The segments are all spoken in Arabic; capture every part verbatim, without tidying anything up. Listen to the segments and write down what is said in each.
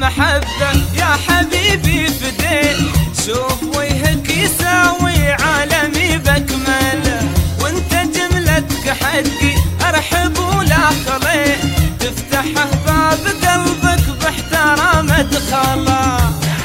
المحبة يا حبيبي فديت. شوف وجهك يساوي عالمي بكمله، وانت جملتك حقي ارحب ولا خليت. تفتحه باب قلبك باحترام ادخله،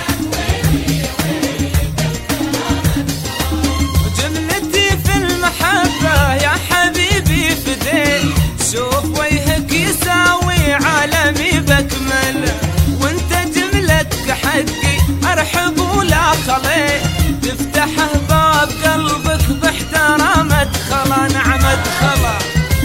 وجملتي في المحبة يا حبيبي فديت. شوف وجهك يساوي عالمي بكمله، وانت جملتك حقي ارحب ولا خليت. تفتحه باب قلبك باحترام ادخله، نعم ادخله.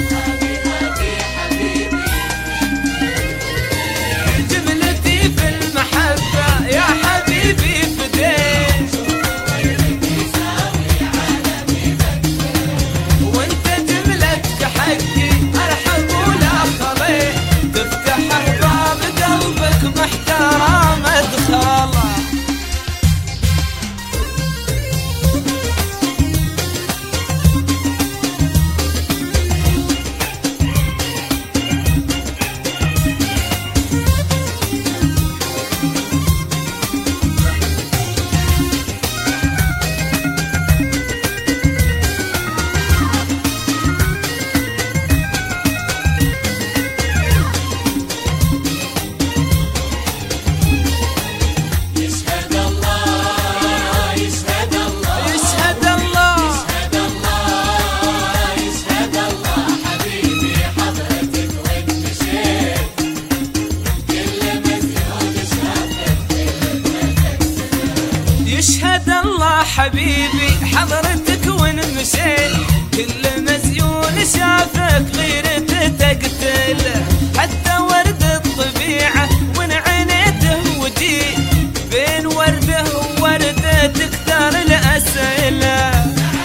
جملتي في المحبة يا حبيبي فديت. وانت جملتك حقي ارحب ولا خليت. تفتحه باب قلبك باحترام ادخله. يشهد الله حبيبي حضرتك وين مشيت، كل مزيون شافك غيرته تقتل. حتى ورد الطبيعة وين عينيته وجيت، بين ورده وورده تكثر الأسئلة.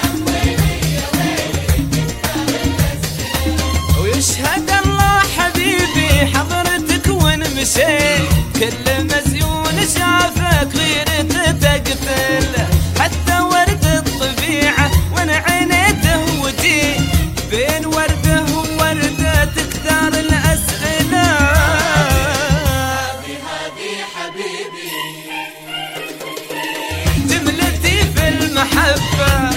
ويشهد الله حبيبي حضرتك وين مشيت، كل مزيون شافك غيرته تقتل. حتى ورد الطبيعة وين عينيته وجيت، بين ورده وورده تكثر الأسئلة. هذه حبيبي جملتي في المحبة.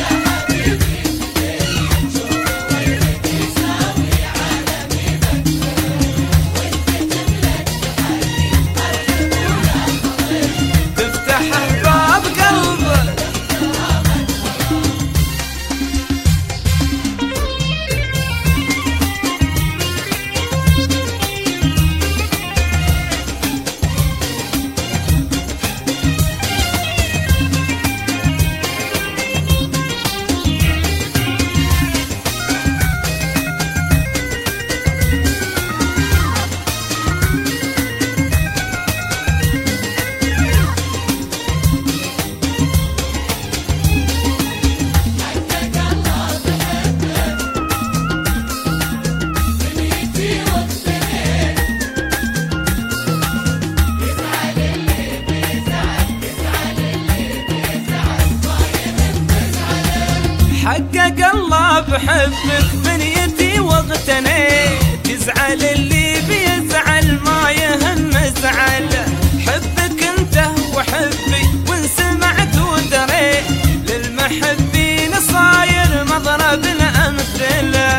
حقق الله بحبك بنيتي واغتنيت. يزعل اللي بيزعل ما يهم زعل، حبك انت وحبي وان سمعت ودريت. للمحبين صاير مضرب الامثله.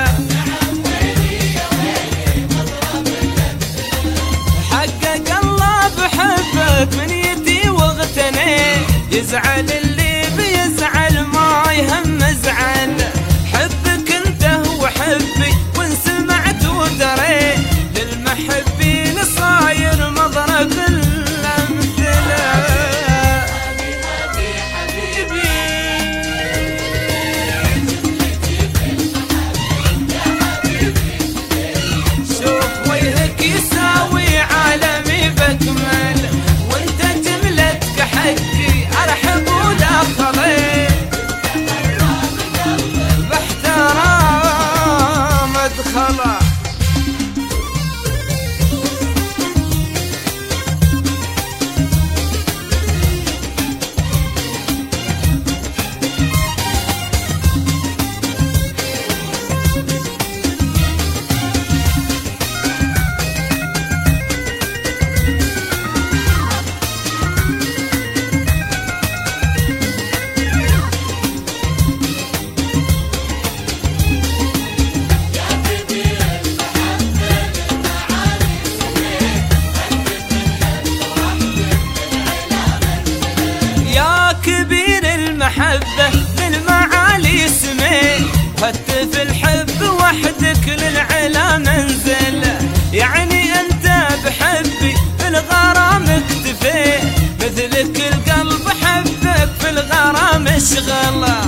حقق الله بحبك بنيتي واغتنيت. يزعل اللي بيزعل ما يهم زعل، حبك انت وحبي وان سمعت ودريت. للمحبين صاير مضرب الامثله. حبيبي شوف وجهك يساوي عالمي بكمل، وانت جملتك حقي ارحب ولا المحبة للمعالي سميت، خدت في الحب وحدك للعلا منزل، يعني انت بحبي في الغرام اكتفيت، مثلك القلب حبك في الغرام اشغله،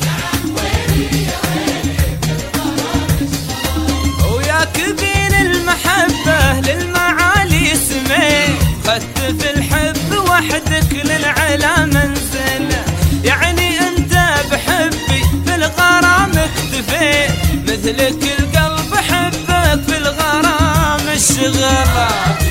وياك بين المحبة للمعالي سميت، خدت في الحب وحدك للعلا منزل، يعني انت بحبي في الغرام اكتفيت، مثلك القلب حبك في الغرام اشغله.